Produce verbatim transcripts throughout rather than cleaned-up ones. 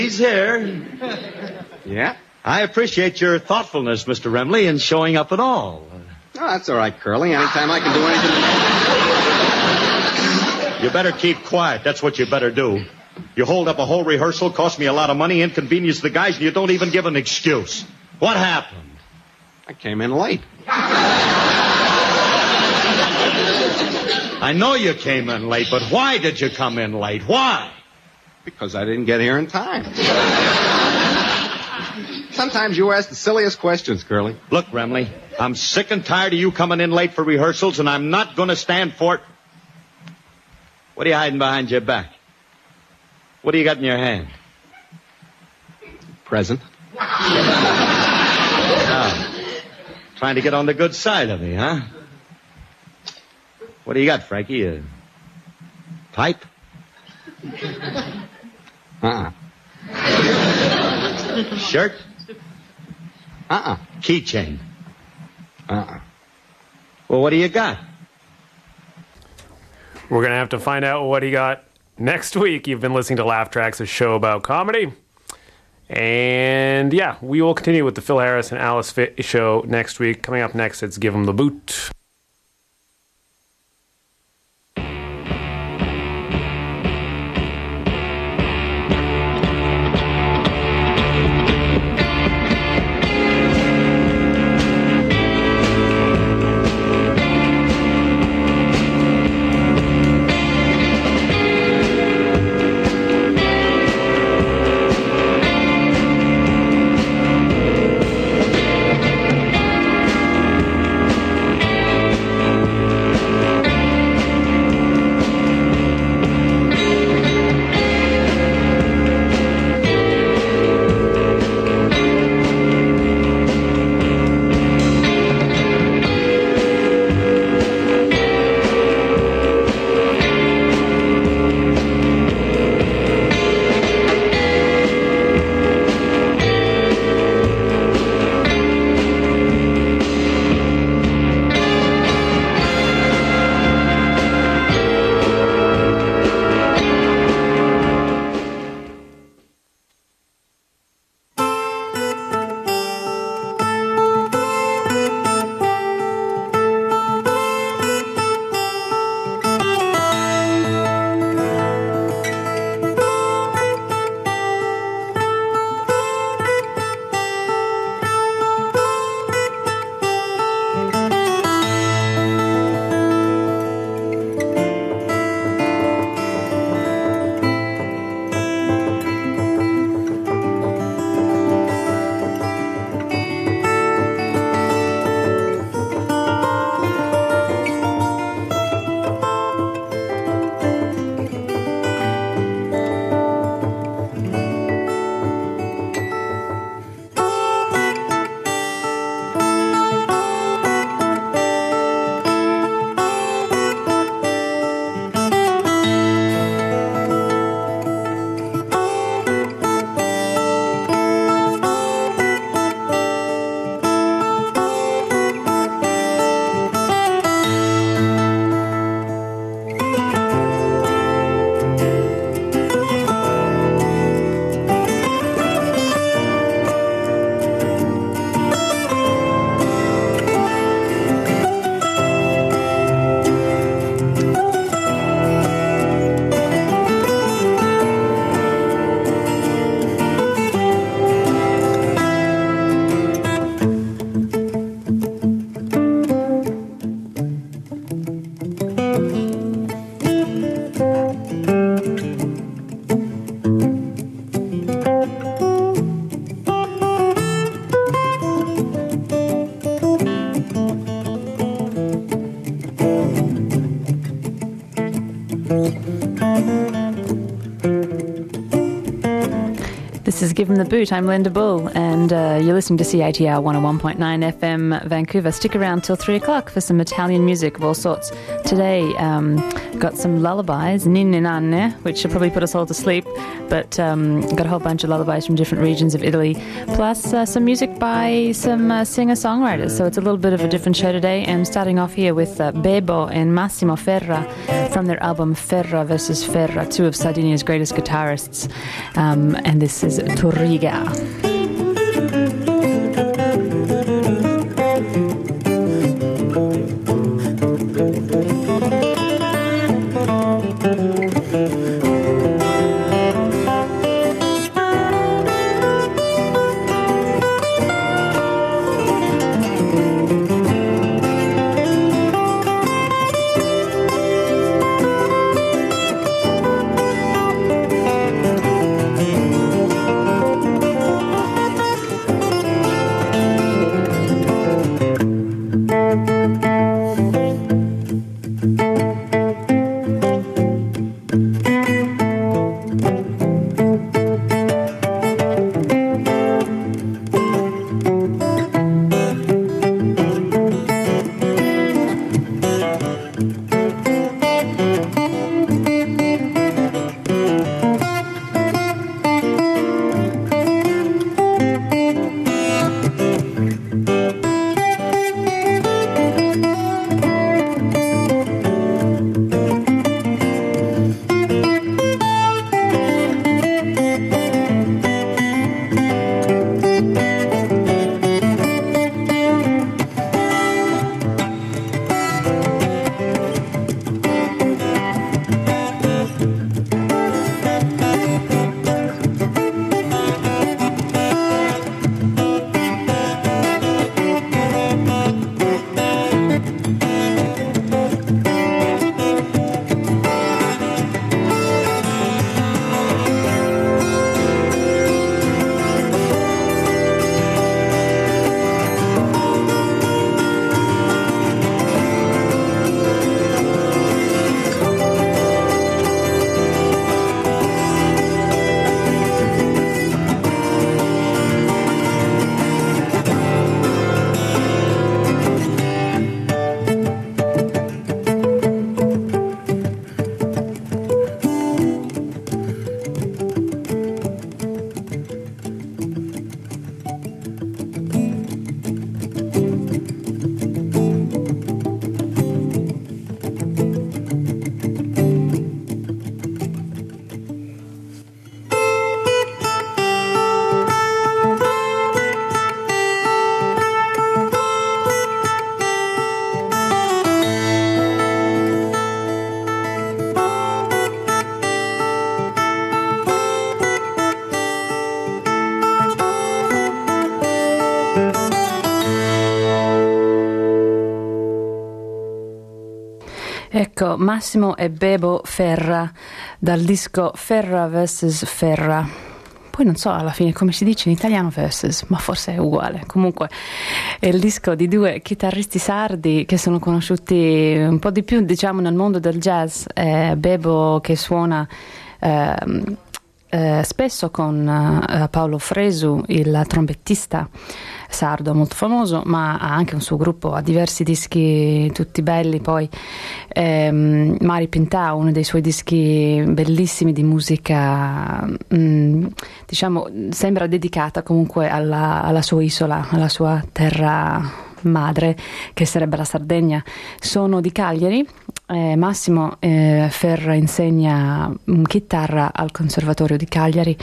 He's here. Yeah? I appreciate your thoughtfulness, Mister Remley, in showing up at all. Oh, that's all right, Curly. Anytime I can do anything. You better keep quiet. That's what you better do. You hold up a whole rehearsal, cost me a lot of money, inconvenience the guys, and you don't even give an excuse. What happened? I came in late. I know you came in late, but why did you come in late? Why? Because I didn't get here in time. Sometimes you ask the silliest questions, Curly. Look, Remley, I'm sick and tired of you coming in late for rehearsals, and I'm not going to stand for it. What are you hiding behind your back? What do you got in your hand? Present. Oh, trying to get on the good side of me, huh? What do you got, Frankie? A pipe? Uh-uh. Shirt? Uh-uh. Keychain? Uh-uh. Well, what do you got? We're going to have to find out what he got next week. You've been listening to Laugh Tracks, a show about comedy. And, yeah, we will continue with the Phil Harris and Alice Fit show next week. Coming up next, it's Give 'em the Boot. This is Give 'em the Boot. I'm Linda Bull, and uh, you're listening to C A T R one oh one point nine F M Vancouver. Stick around till three o'clock for some Italian music of all sorts. Today, um, got some lullabies, ninne nanne, which should probably put us all to sleep, but um, got a whole bunch of lullabies from different regions of Italy, plus uh, some music by some uh, singer-songwriters. So it's a little bit of a different show today. I'm starting off here with uh, Bebo and Massimo Ferra from their album Ferra versus Ferra, two of Sardinia's greatest guitarists. Um, and this is Turriga. Ecco, Massimo e Bebo Ferra dal disco Ferra versus Ferra. Poi non so alla fine come si dice in italiano versus, ma forse è uguale. Comunque è il disco di due chitarristi sardi che sono conosciuti un po' di più, diciamo, nel mondo del jazz. Eh, Bebo che suona eh, eh, spesso con eh, Paolo Fresu, il trombettista sardo molto famoso, ma ha anche un suo gruppo, ha diversi dischi tutti belli. Poi ehm, Mari Pintà, uno dei suoi dischi bellissimi di musica mh, diciamo sembra dedicata comunque alla, alla sua isola, alla sua terra madre, che sarebbe la Sardegna. Sono di Cagliari. eh, Massimo eh, Ferra insegna mh, chitarra al Conservatorio di Cagliari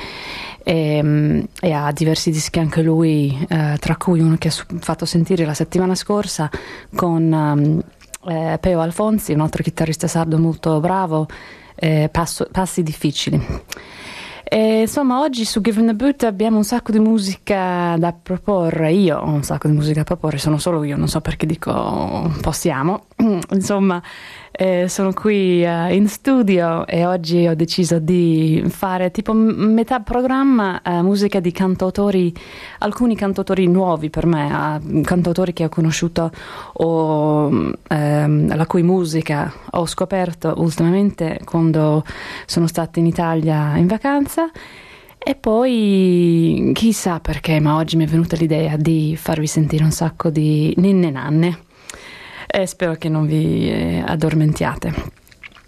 e, e ha diversi dischi anche lui, eh, tra cui uno che ha fatto sentire la settimana scorsa con um, eh, Peo Alfonsi, un altro chitarrista sardo molto bravo, eh, passo, Passi difficili. E, insomma, oggi su Given the Boot abbiamo un sacco di musica da proporre. Io ho un sacco di musica da proporre, sono solo io, non so perché dico possiamo. Insomma, eh, sono qui uh, in studio e oggi ho deciso di fare tipo metà programma uh, musica di cantautori, alcuni cantautori nuovi per me, uh, cantautori che ho conosciuto o um, la cui musica ho scoperto ultimamente quando sono stata in Italia in vacanza. E poi chissà perché, ma oggi mi è venuta l'idea di farvi sentire un sacco di ninne nanne e spero che non vi eh, addormentiate.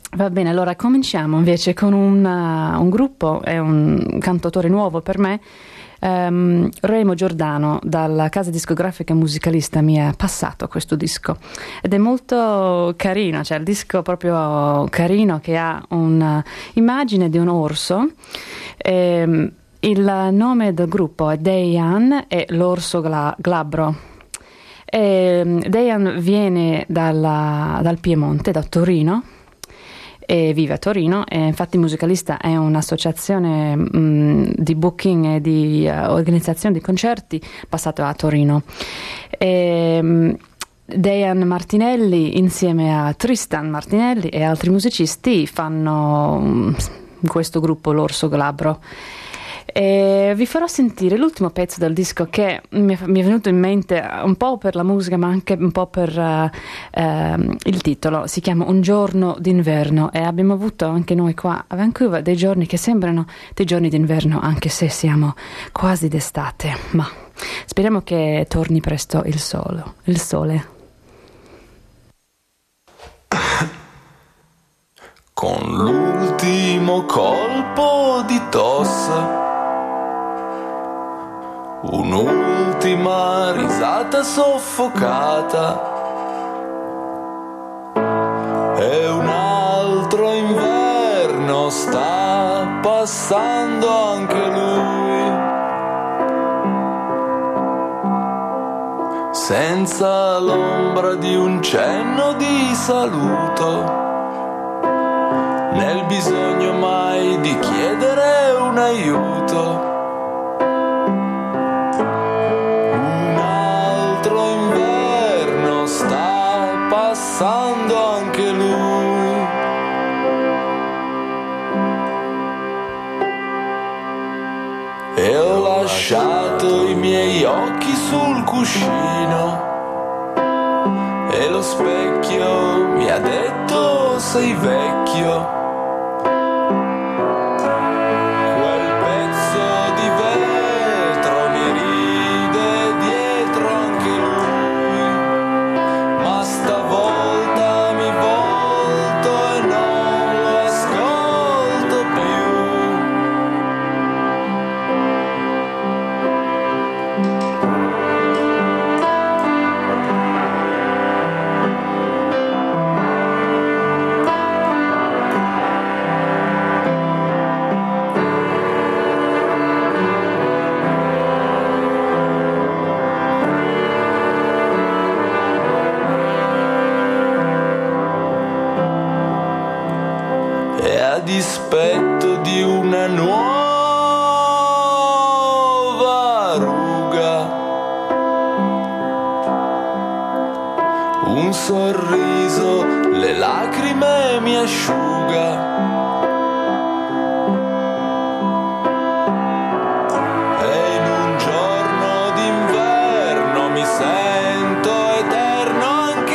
Va bene, allora cominciamo invece con un, uh, un gruppo, è un cantautore nuovo per me, um, Remo Giordano, dalla casa discografica Musicalista mi ha passato questo disco ed è molto carino, cioè il disco proprio carino che ha un'immagine di un orso. E, il nome del gruppo è Dayan e l'orso gla- glabro. E Dayan viene dalla, dal Piemonte, da Torino, e vive a Torino, e infatti Musicalista è un'associazione mh, di booking e di uh, organizzazione di concerti passata a Torino. E, mh, Dayan Martinelli insieme a Tristan Martinelli e altri musicisti fanno mh, questo gruppo, l'Orso Glabro. E vi farò sentire l'ultimo pezzo del disco che mi è, mi è venuto in mente un po' per la musica ma anche un po' per uh, uh, il titolo. Si chiama Un giorno d'inverno e abbiamo avuto anche noi qua a Vancouver dei giorni che sembrano dei giorni d'inverno anche se siamo quasi d'estate, ma speriamo che torni presto il sole, il sole. Con l'ultimo colpo di tosse, un'ultima risata soffocata e un altro inverno sta passando anche lui, senza l'ombra di un cenno di saluto, nel bisogno mai di chiedere un aiuto. Un altro inverno sta passando anche lui. E ho lasciato i miei occhi sul cuscino e lo specchio mi ha detto sei vecchio. Dispetto di una nuova ruga, un sorriso le lacrime mi asciuga. E in un giorno d'inverno mi sento eterno anche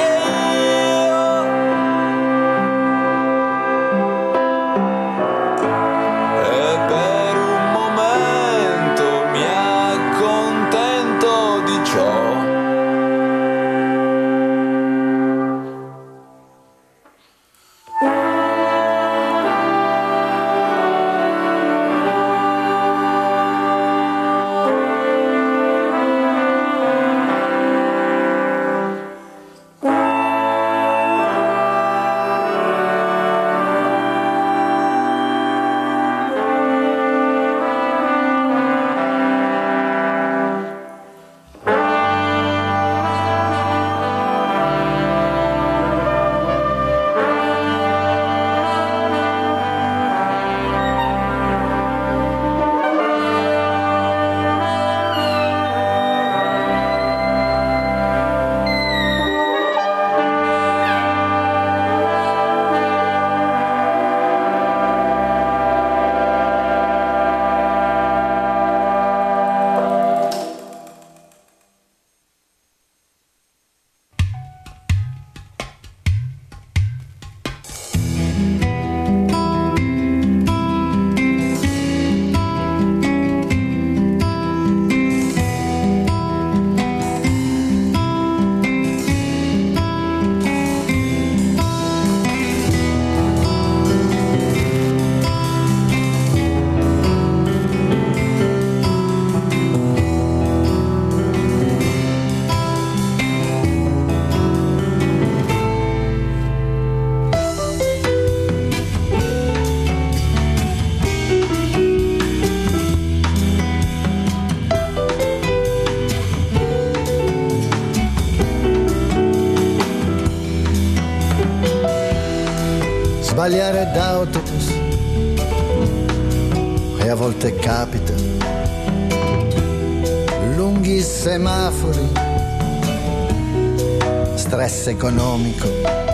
sbagliare d'autobus e a volte capita, lunghi semafori, stress economico,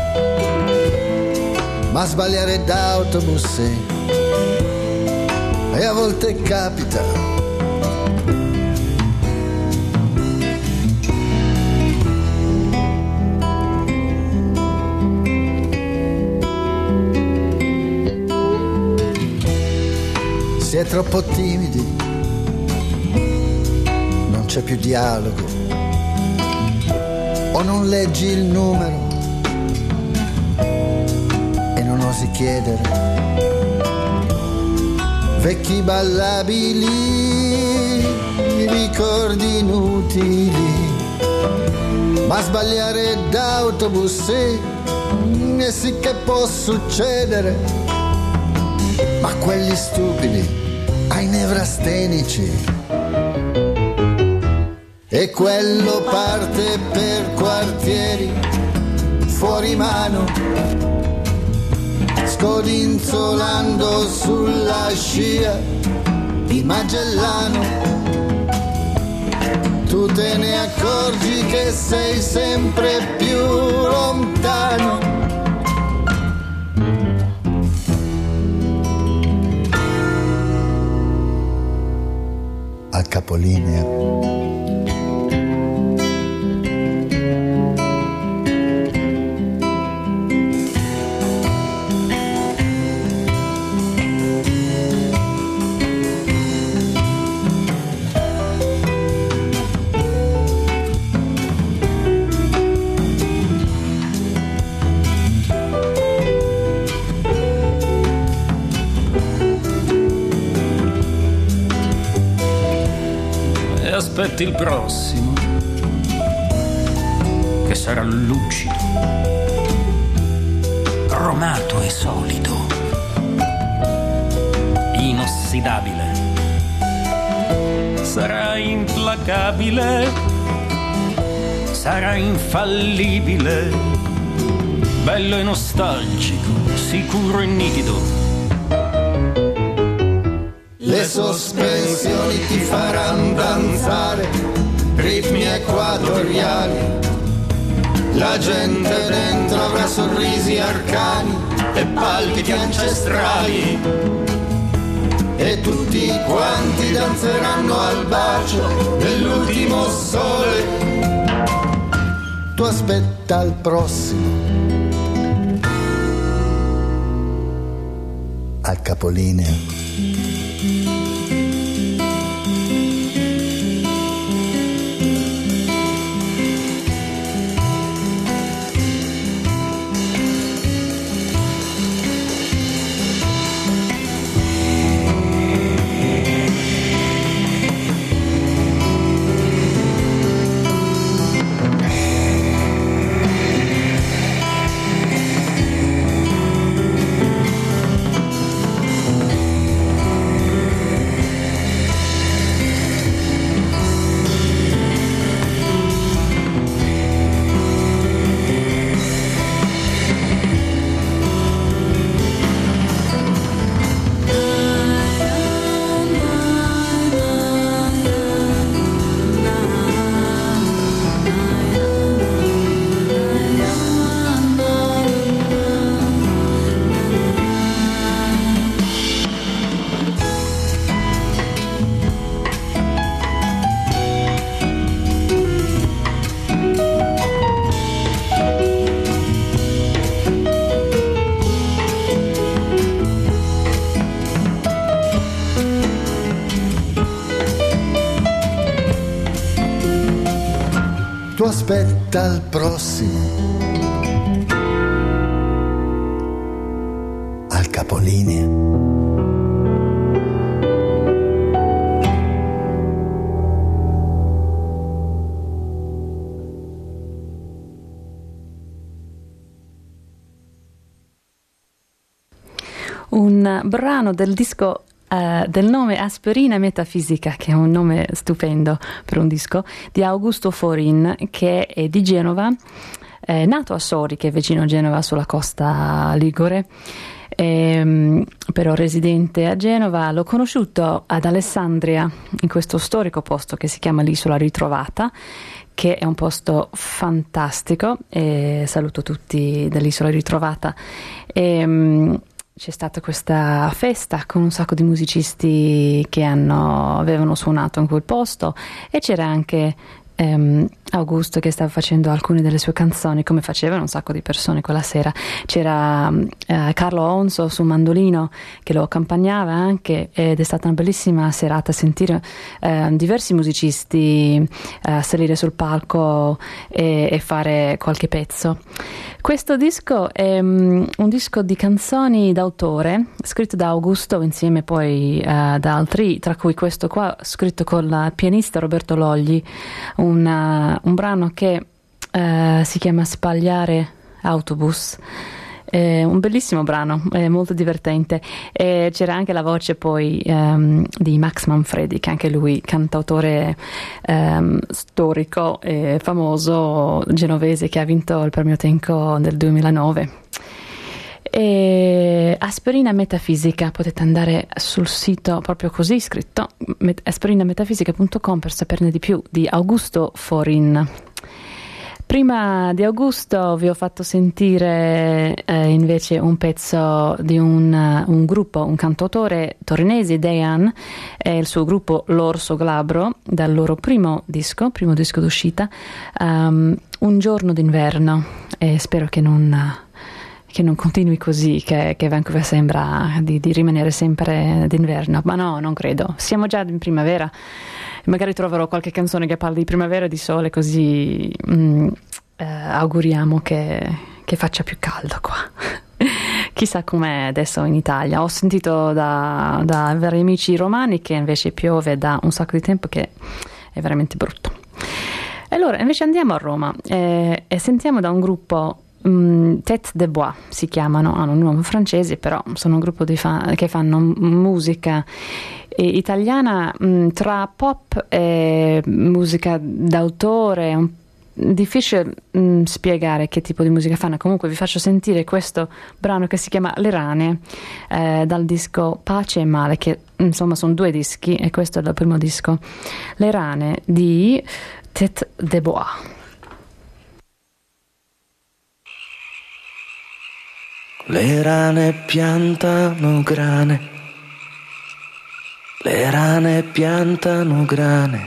ma sbagliare d'autobus sì, e a volte capita. Si è troppo timidi, non c'è più dialogo, o non leggi il numero e non osi chiedere. Vecchi ballabili, ricordi inutili, ma sbagliare d'autobus sì, e sì che può succedere, ma quelli stupidi ai nevrastenici, e quello parte per quartieri fuori mano, scodinzolando sulla scia di Magellano. Tu te ne accorgi che sei sempre più lontano. Al capolinea. Aspetti il prossimo, che sarà lucido, cromato e solido, inossidabile, sarà implacabile, sarà infallibile, bello e nostalgico, sicuro e nitido. Le sospensioni ti faranno danzare, ritmi equatoriali. La gente dentro avrà sorrisi arcani e palpiti ancestrali. E tutti quanti danzeranno al bacio dell'ultimo sole. Tu aspetta il prossimo. Al capolinea. Tu aspetta il prossimo. Al capolinea. Un brano del disco Uh, del nome Aspirina Metafisica, che è un nome stupendo per un disco, di Augusto Forin, che è di Genova, è nato a Sori, che è vicino a Genova sulla costa ligure, ehm, però residente a Genova. L'ho conosciuto ad Alessandria, in questo storico posto che si chiama l'Isola Ritrovata, che è un posto fantastico, e saluto tutti dell'Isola Ritrovata. E, um, c'è stata questa festa con un sacco di musicisti che hanno, avevano suonato in quel posto, e c'era anche um, Augusto che stava facendo alcune delle sue canzoni, come facevano un sacco di persone quella sera. C'era uh, Carlo Onso su mandolino che lo accompagnava anche, ed è stata una bellissima serata sentire uh, diversi musicisti uh, salire sul palco e, e fare qualche pezzo. Questo disco è um, un disco di canzoni d'autore scritto da Augusto insieme poi uh, da altri, tra cui questo qua scritto con il pianista Roberto Logli, una un brano che uh, si chiama Spagliare Autobus. È un bellissimo brano, è molto divertente, e c'era anche la voce poi um, di Max Manfredi, che anche lui cantautore um, storico e famoso genovese, che ha vinto il premio Tenco del duemilanove. E Aspirina Metafisica, potete andare sul sito proprio così scritto, aspirina metafisica punto com, per saperne di più di Augusto Forin. Prima di Augusto vi ho fatto sentire eh, invece un pezzo di un, un gruppo, un cantautore torinese, Dejan, e il suo gruppo L'Orso Glabro, dal loro primo disco, primo disco d'uscita, um, Un giorno d'inverno, e spero che non... che non continui così, che, che Vancouver sembra di, di rimanere sempre d'inverno, ma no, non credo. Siamo già in primavera, magari troverò qualche canzone che parla di primavera e di sole, così mm, eh, auguriamo che, che faccia più caldo qua. Chissà com'è adesso in Italia. Ho sentito da, da vari amici romani che invece piove da un sacco di tempo, che è veramente brutto. Allora, invece andiamo a Roma eh, e sentiamo da un gruppo, Mm, Tête de Bois si chiamano, hanno un nome francese, però sono un gruppo di fa- che fanno musica eh, italiana mm, tra pop e musica d'autore. È un difficile mm, spiegare che tipo di musica fanno. Comunque vi faccio sentire questo brano che si chiama Le Rane, eh, dal disco Pace e Male, che insomma sono due dischi e questo è il primo disco. Le Rane di Tête de Bois. Le rane piantano grane, le rane piantano grane,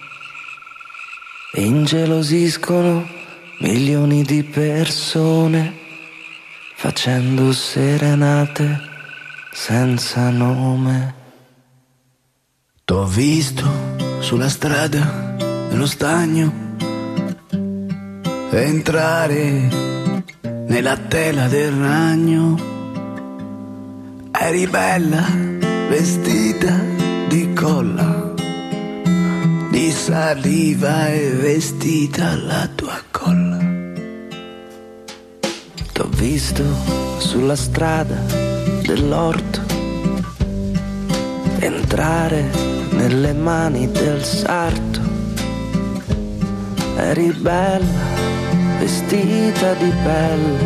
ingelosiscono milioni di persone, facendo serenate senza nome. T'ho visto sulla strada dello stagno entrare nella tela del ragno, eri bella vestita di colla, di saliva e vestita alla tua colla. T'ho visto sulla strada dell'orto entrare nelle mani del sarto, eri bella vestita di pelle,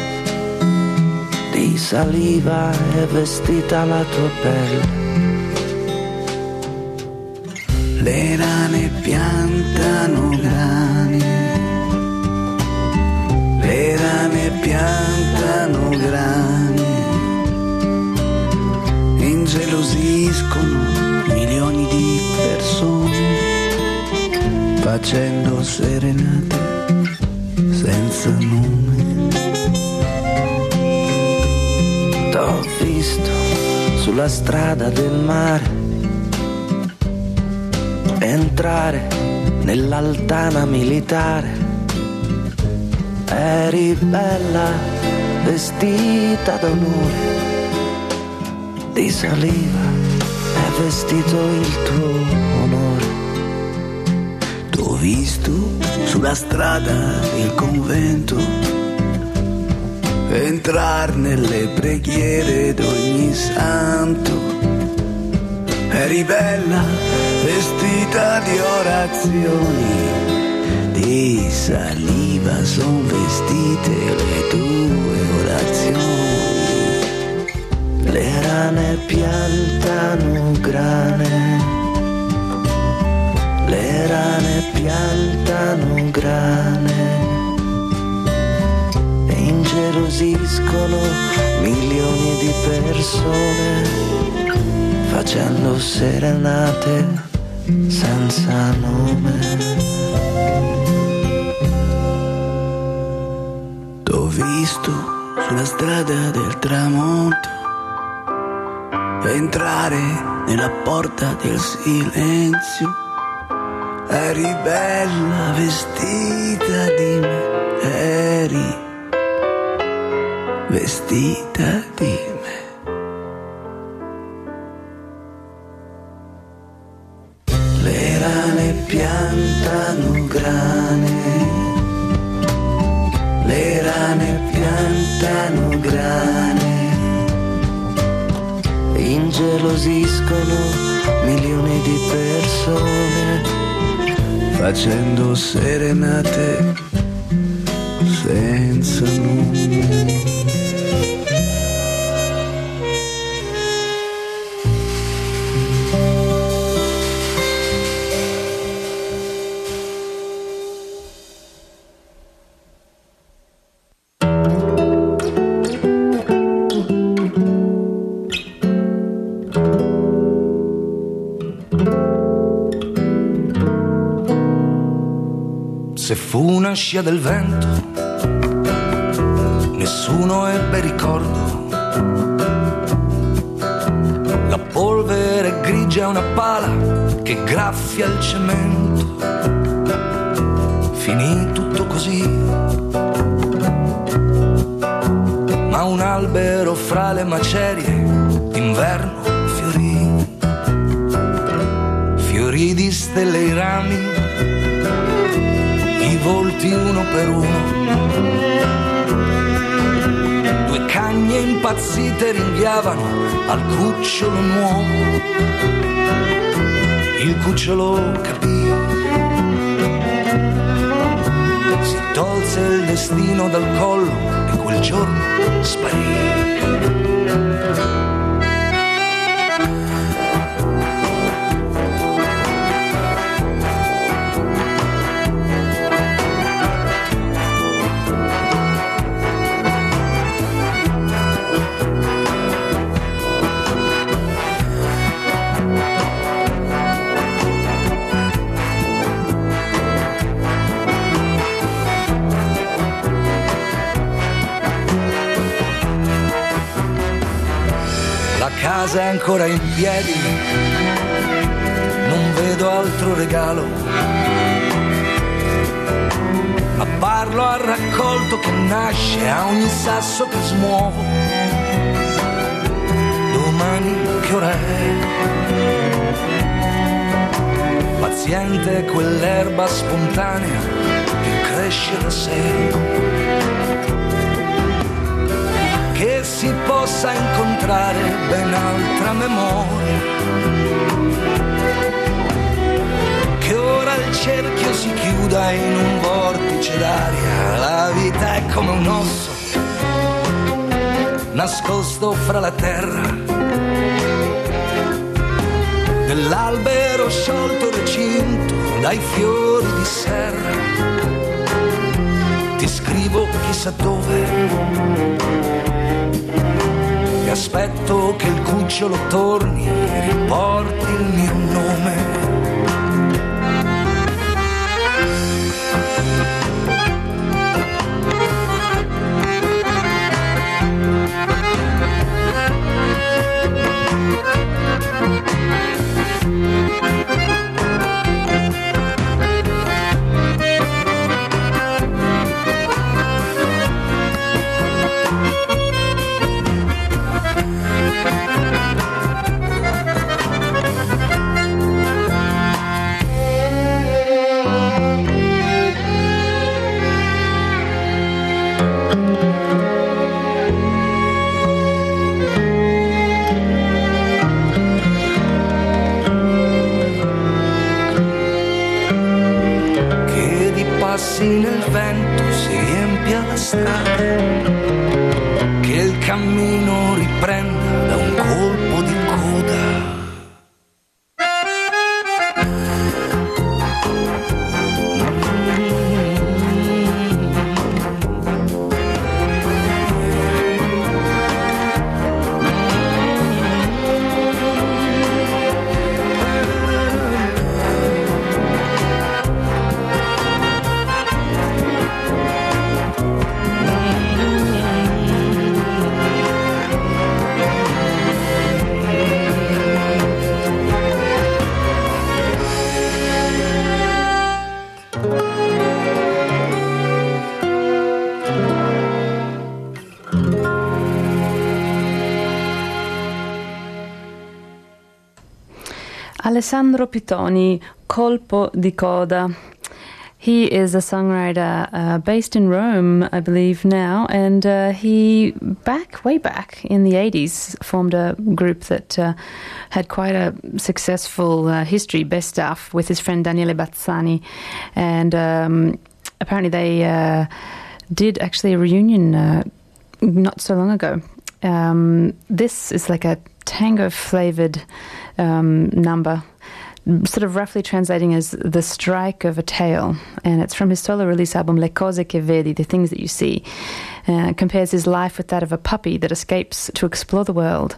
di saliva e vestita la tua pelle. Le rane piantano grane, le rane piantano grane, ingelosiscono milioni di persone, facendo serenate senza nome. T'ho visto sulla strada del mare entrare nell'altana militare, eri bella vestita d'onore, di saliva è vestito il tuo onore. T'ho visto sulla strada del convento entrar nelle preghiere d'ogni santo, eri bella vestita di orazioni, di saliva son vestite le tue orazioni. le rane piantano grane, le rane piantano grane e ingelosiscono milioni di persone facendo serenate senza nome. T'ho visto sulla strada del tramonto entrare nella porta del silenzio. Eri bella vestita di me, eri vestita di me. Le rane piantano grane, le rane piantano grane, ingelosiscono milioni di persone facendo serenate senza nome. Se fu una scia del vento, nessuno ebbe ricordo. La polvere grigia è una pala che graffia il cemento. Finì tutto così, ma un albero fra le macerie d'inverno fiorì. Fiorì di stelle i rami, i volti uno per uno, due cagne impazzite ringhiavano al cucciolo nuovo. Il cucciolo capì, si tolse il destino dal collo e quel giorno sparì. La casa è ancora in piedi, non vedo altro regalo, ma parlo al raccolto che nasce a ogni sasso che smuovo. Domani che ora è? Paziente quell'erba spontanea che cresce da sé. Che si possa incontrare ben altra memoria, che ora il cerchio si chiuda in un vortice d'aria. La vita è come un osso nascosto fra la terra, nell'albero sciolto recinto dai fiori di serra. Ti scrivo chissà dove, e aspetto che il cucciolo torni e riporti il mio nome. Nel vento si riempia la strada, che il cammino riprenda da un colpo di coda. Alessandro Pittoni, Colpo di Coda. He is a songwriter uh, based in Rome, I believe now, and uh, he, back, way back in the eighties, formed a group that uh, had quite a successful uh, history, Best Stuff, with his friend Daniele Bazzani, and um, apparently they uh, did actually a reunion uh, not so long ago. Um, this is like a tango-flavoured um, number, sort of roughly translating as the strike of a tail, and it's from his solo release album Le Cose Che Vedi, The Things That You See. Uh, compares his life with that of a puppy that escapes to explore the world.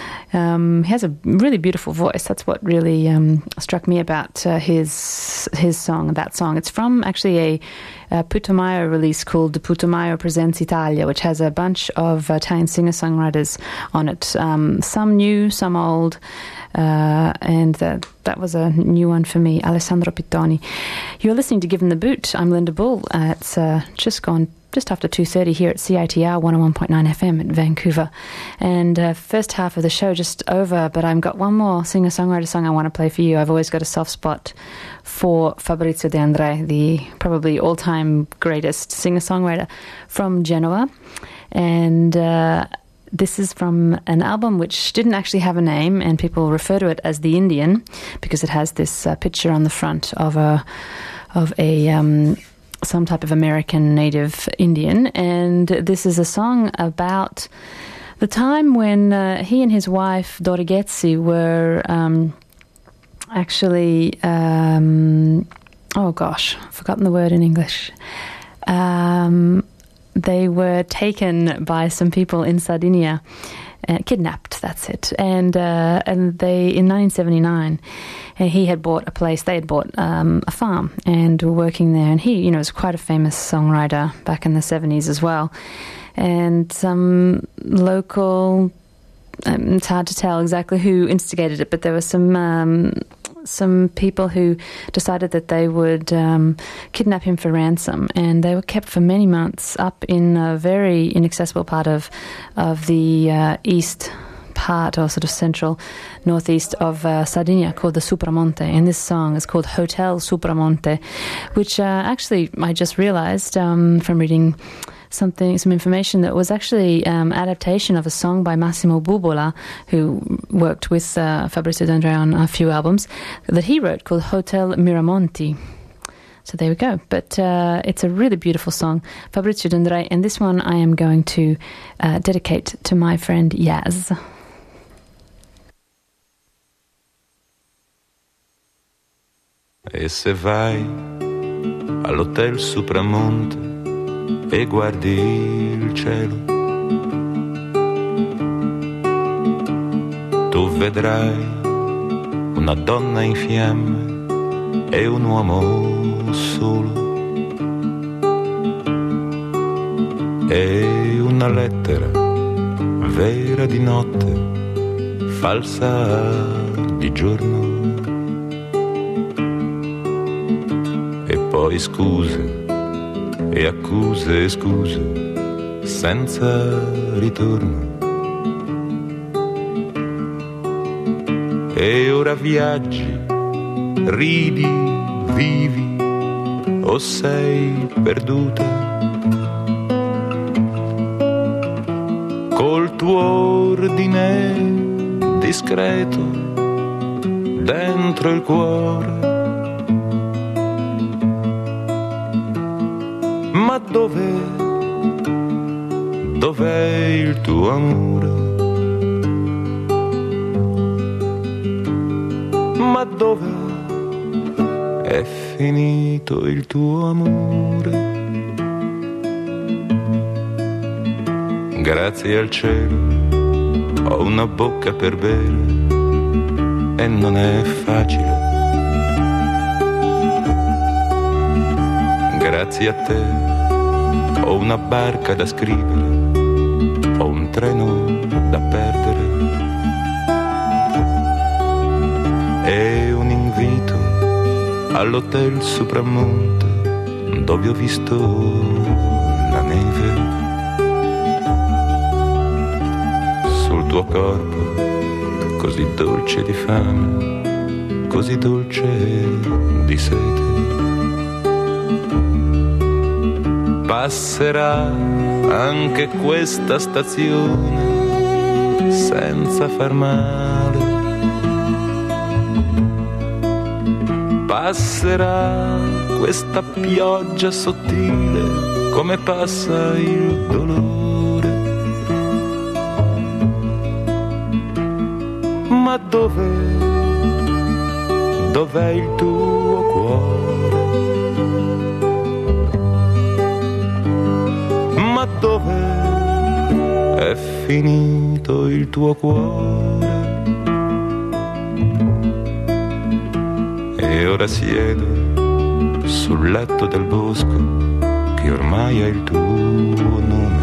Um, he has a really beautiful voice. That's what really um, struck me about uh, his his song, that song. It's from actually a, a Putumayo release called Putumayo Presents Italia, which has a bunch of Italian singer-songwriters on it. Um, some new, some old. Uh, and uh, that was a new one for me, Alessandro Pittoni. You're listening to Given the Boot. I'm Linda Bull. Uh, it's uh, just gone just after two thirty here at C I T R one oh one point nine F M at Vancouver. And uh, first half of the show just over, but I've got one more singer-songwriter song I want to play for you. I've always got a soft spot for Fabrizio De André, the probably all-time greatest singer-songwriter from Genoa. And Uh, This is from an album which didn't actually have a name, and people refer to it as The Indian because it has this uh, picture on the front of a of a um, some type of American native Indian. And this is a song about the time when uh, he and his wife Dori Ghezzi were um, actually um, oh gosh, I've forgotten the word in English. Um, They were taken by some people in Sardinia, uh, kidnapped. That's it. And uh, and they in nineteen seventy-nine, uh, he had bought a place. They had bought um, a farm and were working there. And he, you know, was quite a famous songwriter back in the seventies as well. And some local, um, it's hard to tell exactly who instigated it, but there were some. Um, some people who decided that they would um, kidnap him for ransom, and they were kept for many months up in a very inaccessible part of of the uh, east part, or sort of central northeast of uh, Sardinia, called the Supramonte. And this song is called Hotel Supramonte, which uh, actually I just realized um, from reading something, some information that was actually um, adaptation of a song by Massimo Bubola, who worked with uh, Fabrizio De André on a few albums, that he wrote called Hotel Miramonti. So there we go. But uh, it's a really beautiful song, Fabrizio De André, and this one I am going to uh, dedicate to my friend Yaz. E se vai all'Hotel Supramonte e guardi il cielo, tu vedrai una donna in fiamme e un uomo solo, e una lettera vera di notte, falsa di giorno, e poi scuse e accuse e scuse senza ritorno. E ora viaggi, ridi, vivi, o sei perduta col tuo ordine discreto dentro il cuore. Ma dov'è, dov'è il tuo amore? Ma dove è finito il tuo amore? Grazie al cielo ho una bocca per bere e non è facile. Grazie a te ho una barca da scrivere, ho un treno da perdere e un invito all'hotel Supramonte dove ho visto la neve. Sul tuo corpo così dolce di fame, così dolce di sete. Passerà anche questa stazione senza far male. Passerà questa pioggia sottile come passa il dolore. Ma dove, dov'è il tuo cuore? Ma dove è finito il tuo cuore? E ora siedo sul letto del bosco che ormai ha il tuo nome.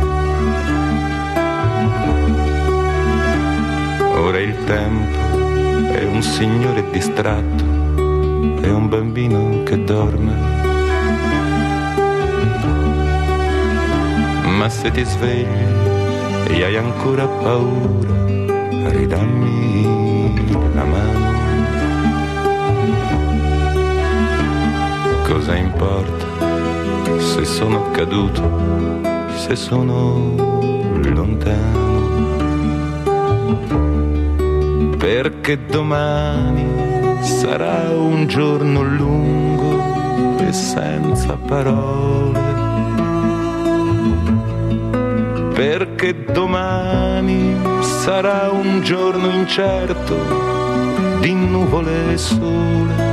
Ora il tempo è un signore distratto e un bambino che dorme. Ma se ti svegli e hai ancora paura, ridammi la mano. Cosa importa se sono caduto, se sono lontano? Perché domani sarà un giorno lungo e senza parole. Perché domani sarà un giorno incerto di nuvole e sole.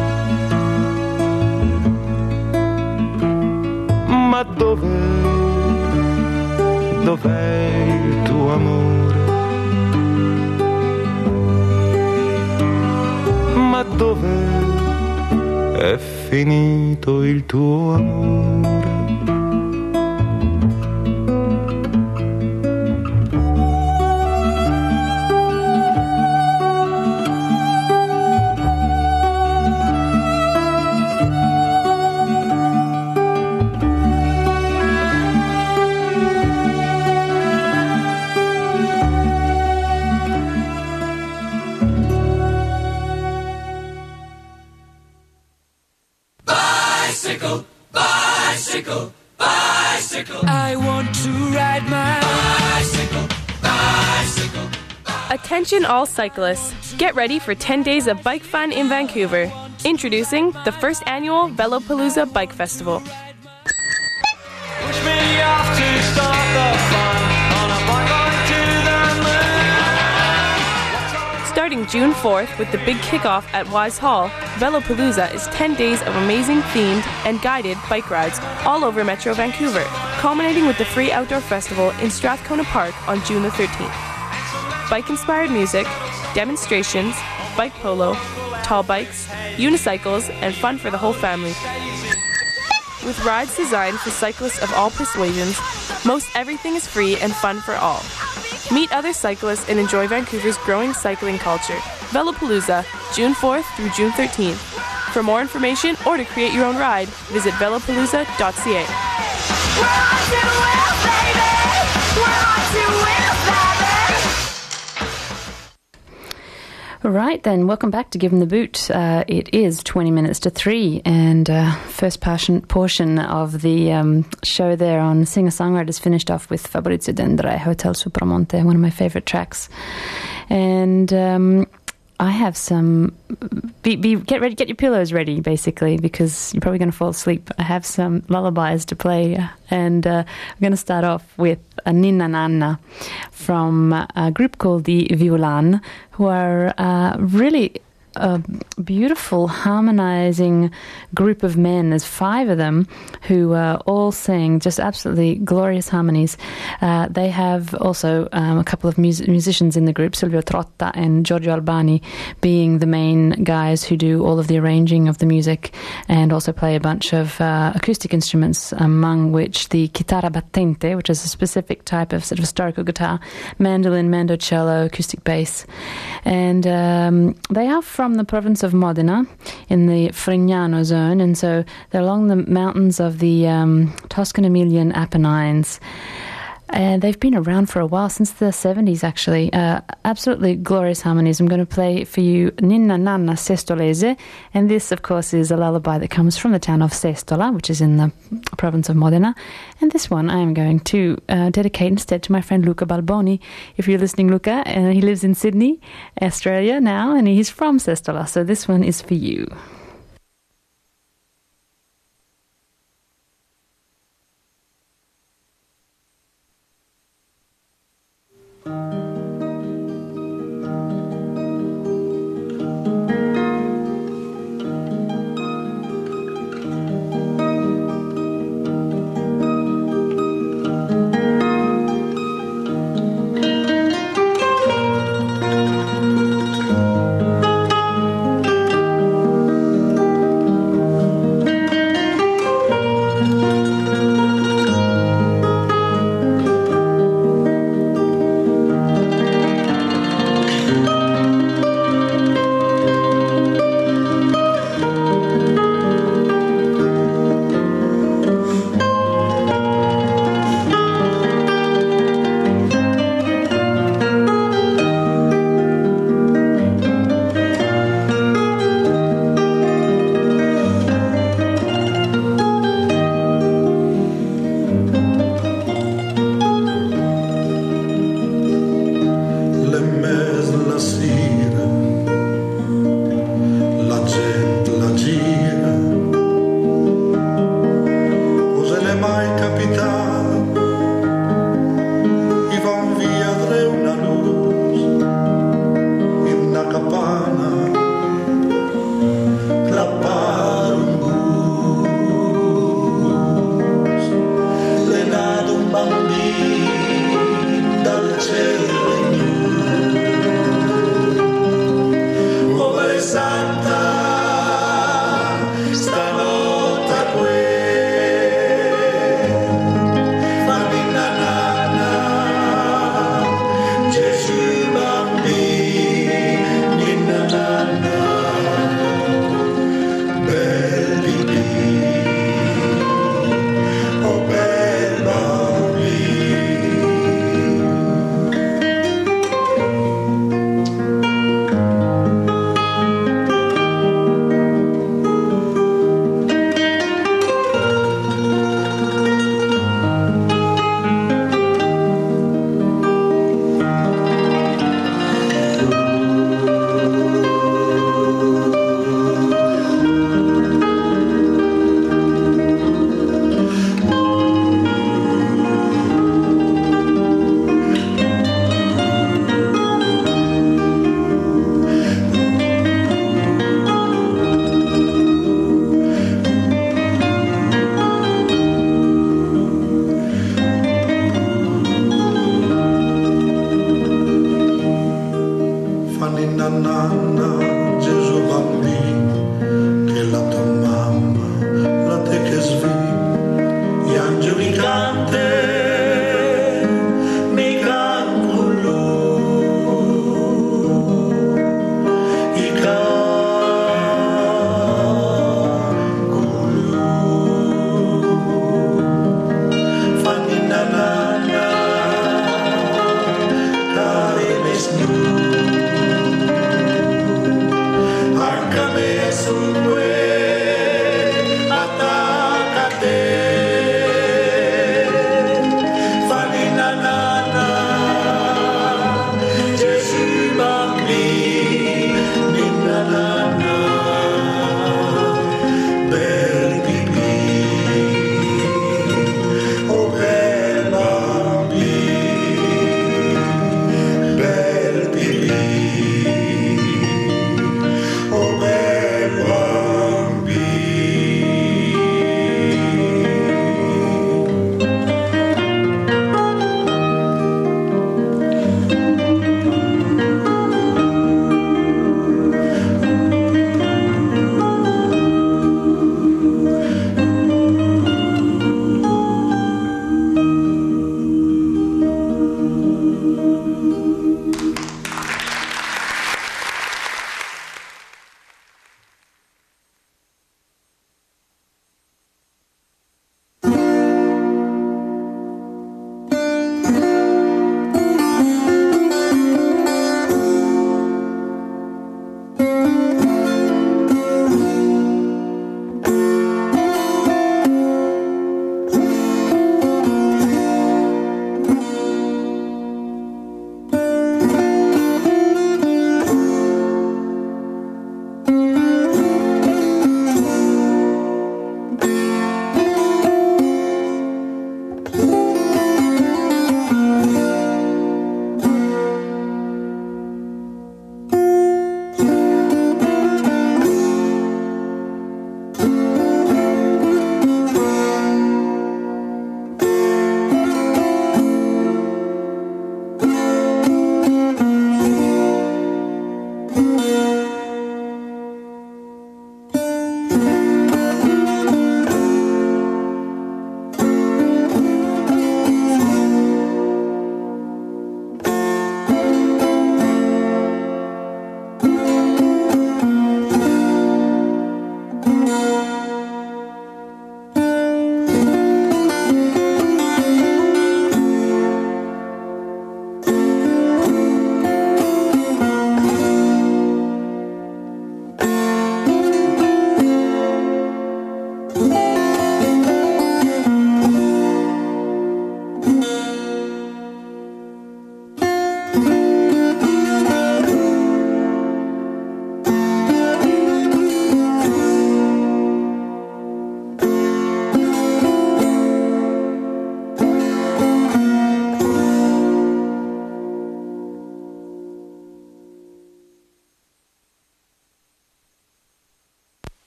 Ma dov'è, dov'è il tuo amore? Ma dove è finito il tuo amore? I want to ride my bicycle, bicycle, bicycle. Attention all cyclists. Get ready for ten days of bike fun in Vancouver. Introducing the first annual Velopalooza Bike Festival. Push me off to start the fun on a bike ride to the moon. Starting June fourth with the big kickoff at Wise Hall, Velopalooza is ten days of amazing themed and guided bike rides all over Metro Vancouver, culminating with the free outdoor festival in Strathcona Park on June the thirteenth. Bike-inspired music, demonstrations, bike polo, tall bikes, unicycles, and fun for the whole family. With rides designed for cyclists of all persuasions, most everything is free and fun for all. Meet other cyclists and enjoy Vancouver's growing cycling culture. Velopalooza, June fourth through June thirteenth. For more information or to create your own ride, visit velopalooza dot c a. We're on two wheels, baby! We're on two wheels, baby! Right then, welcome back to Give 'em the Boot. Uh, it is twenty minutes to three, and uh, first portion, portion of the um, show there on Singer-Songwriters finished off with Fabrizio De André, Hotel Supramonte, one of my favorite tracks. And um, I have some... Be, be, get ready, get your pillows ready, basically, because you're probably going to fall asleep. I have some lullabies to play, and uh, I'm going to start off with a Ninna Nanna from a group called the Violan, who are uh, really a beautiful harmonizing group of men. There's five of them who uh, all sing just absolutely glorious harmonies. Uh, they have also um, a couple of mus- musicians in the group, Silvio Trotta and Giorgio Albani being the main guys who do all of the arranging of the music and also play a bunch of uh, acoustic instruments, among which the chitarra battente, which is a specific type of sort of historical guitar, mandolin, mandocello, acoustic bass. And um, they are from the province of Modena in the Frignano zone, and so they're along the mountains of the um, Toscan-Emilian Apennines. And they've been around for a while, since the seventies actually. Uh, absolutely glorious harmonies. I'm going to play for you Ninna Nanna Sestolese, and this of course is a lullaby that comes from the town of Sestola, which is in the province of Modena. And this one I am going to uh, dedicate instead to my friend Luca Balboni. If you're listening, Luca, uh, he lives in Sydney, Australia now, and he's from Sestola, so this one is for you.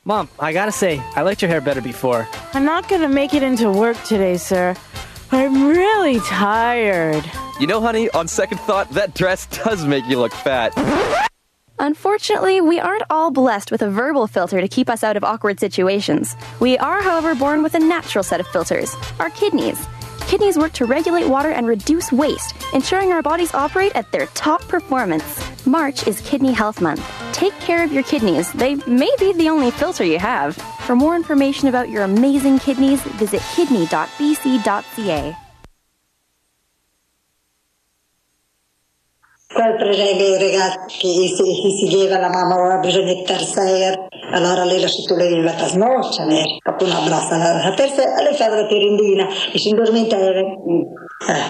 Mom, I gotta say, I liked your hair better before. I'm not gonna make it into work today, sir. I'm really tired. You know, honey, on second thought, that dress does make you look fat. Unfortunately, we aren't all blessed with a verbal filter to keep us out of awkward situations. We are, however, born with a natural set of filters, our kidneys. Kidneys work to regulate water and reduce waste, ensuring our bodies operate at their top performance. March is Kidney Health Month. Take care of your kidneys. They may be the only filter you have. For more information about your amazing kidneys, visit kidney dot b c dot c a. Poi per esempio i ragazzi che si, che si chiede alla mamma bisogna terza, allora lei la sottolineava la smorcia, proprio una brassa, la terza lei fa la terendina e si indormenta. Eh.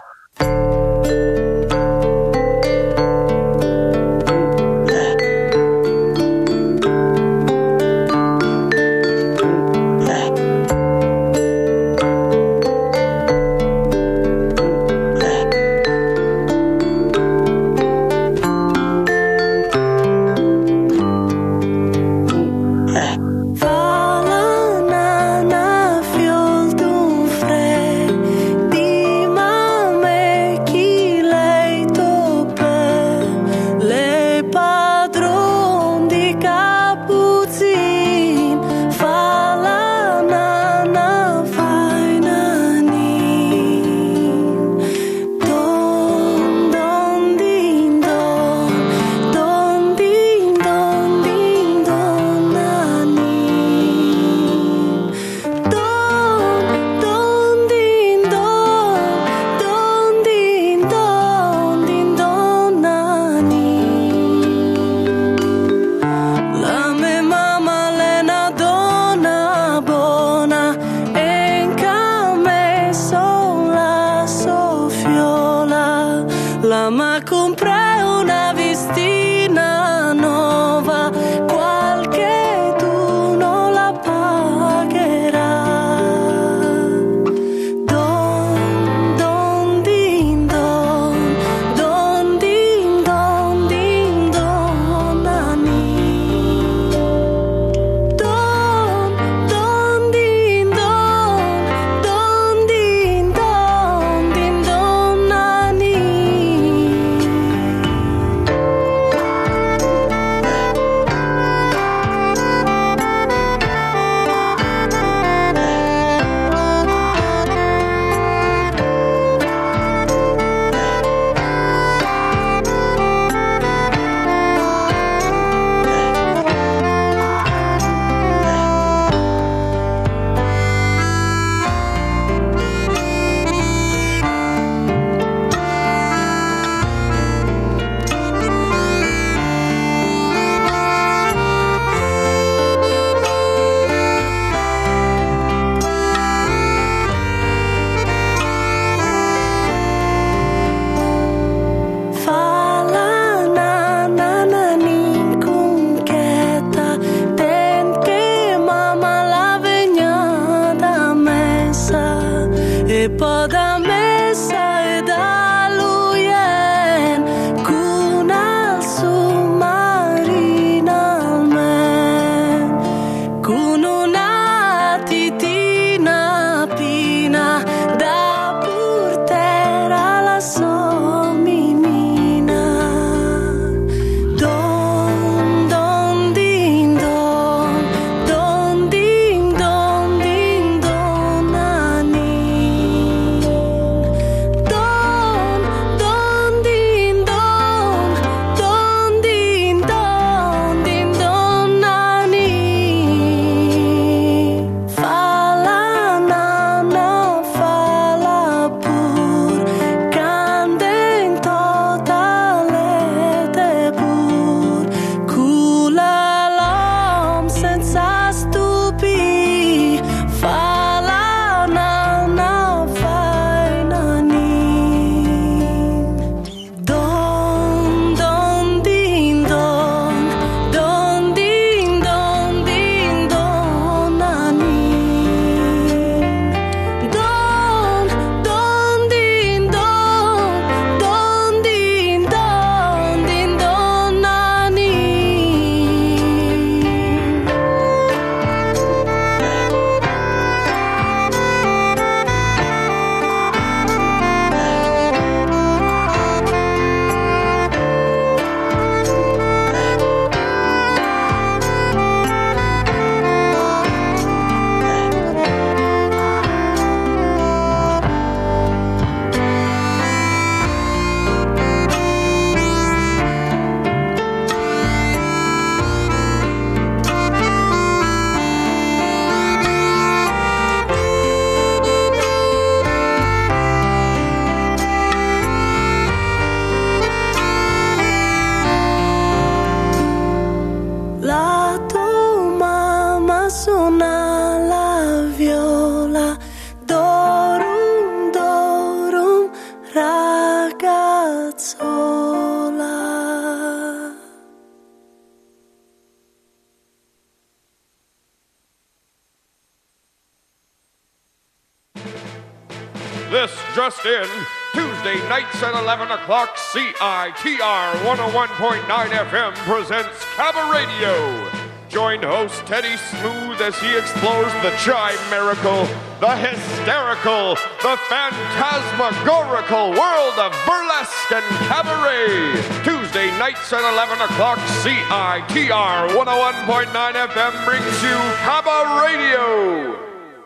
This just in, Tuesday nights at eleven o'clock, C I T R one oh one point nine F M presents Cabba Radio. Join host Teddy Smooth as he explores the chimerical, the hysterical, the phantasmagorical world of burlesque and cabaret. Tuesday nights at eleven o'clock, C I T R one oh one point nine F M brings you Cabba Radio.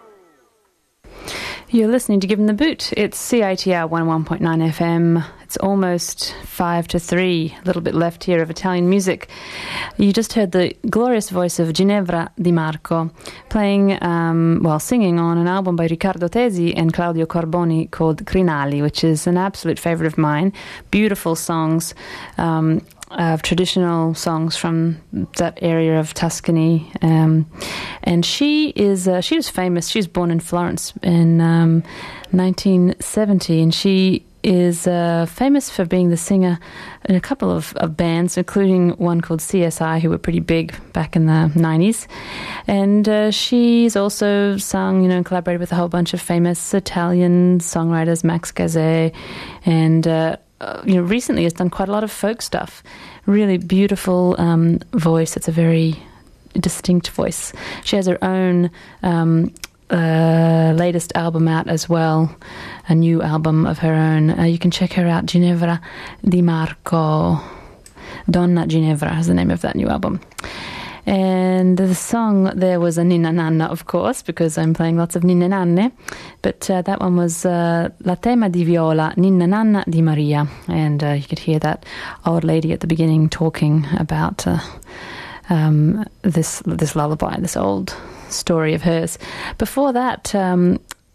You're listening to Give 'em the Boot. It's C I T R one oh one point nine F M. It's almost five to three, a little bit left here of Italian music. You just heard the glorious voice of Ginevra Di Marco playing, um, well, singing on an album by Riccardo Tesi and Claudio Carboni called Crinali, which is an absolute favorite of mine. Beautiful songs, um, of traditional songs from that area of Tuscany. Um, and she is, uh, she was famous. She was born in Florence in um, nineteen seventy, and she is uh, famous for being the singer in a couple of, of bands, including one called C S I, who were pretty big back in the nineties. And uh, she's also sung, you know, and collaborated with a whole bunch of famous Italian songwriters, Max Gazzè, and uh, uh, you know, recently has done quite a lot of folk stuff. Really beautiful um, voice. It's a very distinct voice. She has her own um, uh, latest album out as well, a new album of her own. Uh, you can check her out, Ginevra Di Marco. Donna Ginevra is the name of that new album. And the song there was a Ninna Nanna, of course, because I'm playing lots of Ninne Nanne. But uh, that one was uh, La Tema di Viola, Ninna Nanna di Maria. And uh, you could hear that old lady at the beginning talking about uh, um, this this lullaby, this old story of hers. Before that, um,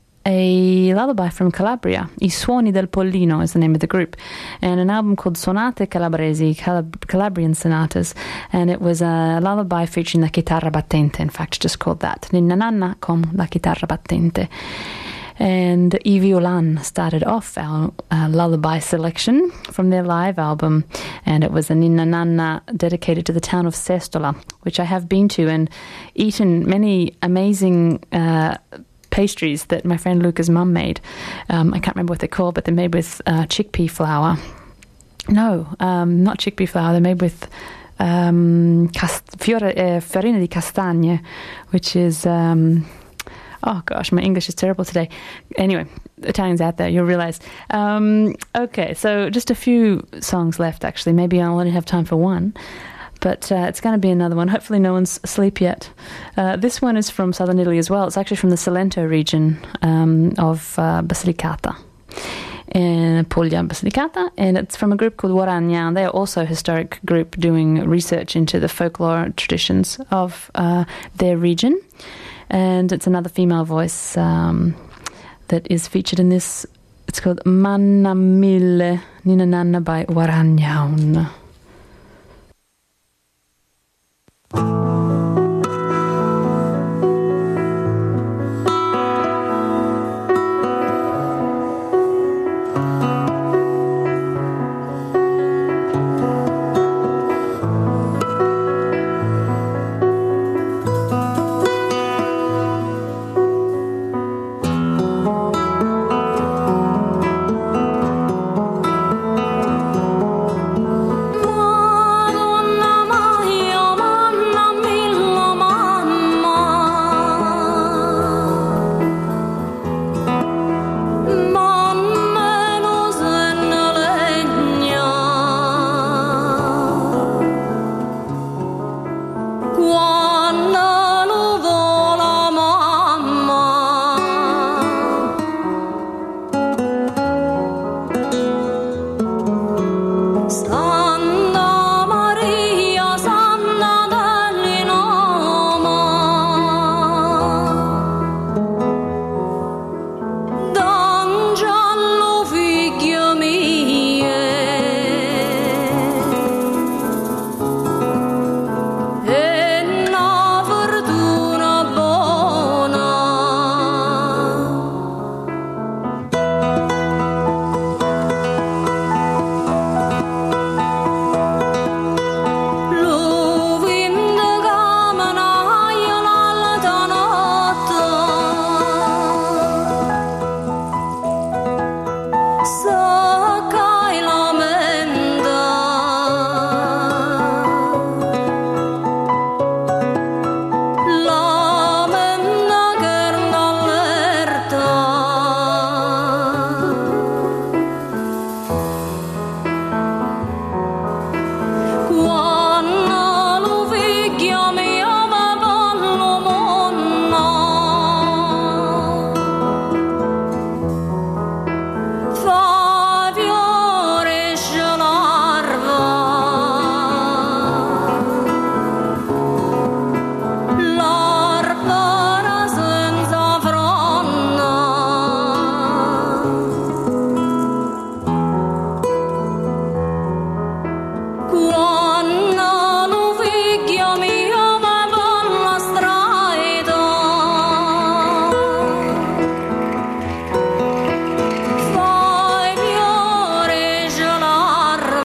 a lullaby from Calabria, I Suoni del Pollino is the name of the group, and an album called Sonate Calabresi, Calab- Calabrian Sonatas, and it was a lullaby featuring la chitarra battente, in fact, just called that, Ninna Nanna con la chitarra battente. And I Violan started off our uh, lullaby selection from their live album, and it was a Ninna Nanna dedicated to the town of Sestola, which I have been to and eaten many amazing uh pastries that my friend Luca's mum made. Um, I can't remember what they're called, but they're made with uh, chickpea flour. No, um, not chickpea flour. They're made with um, cast- fiore, uh, farina di castagne, which is... Um, oh, gosh, my English is terrible today. Anyway, Italians out there, you'll realise. Um, okay, so just a few songs left, actually. Maybe I'll only have time for one. But uh, it's going to be another one. Hopefully no one's asleep yet. Uh, this one is from southern Italy as well. It's actually from the Salento region um, of uh, Basilicata, in Puglia, Basilicata, and it's from a group called Waragna. They are also a historic group doing research into the folklore traditions of uh, their region. And it's another female voice um, that is featured in this. It's called Manna Mille, Ninna Nanna by Waragna.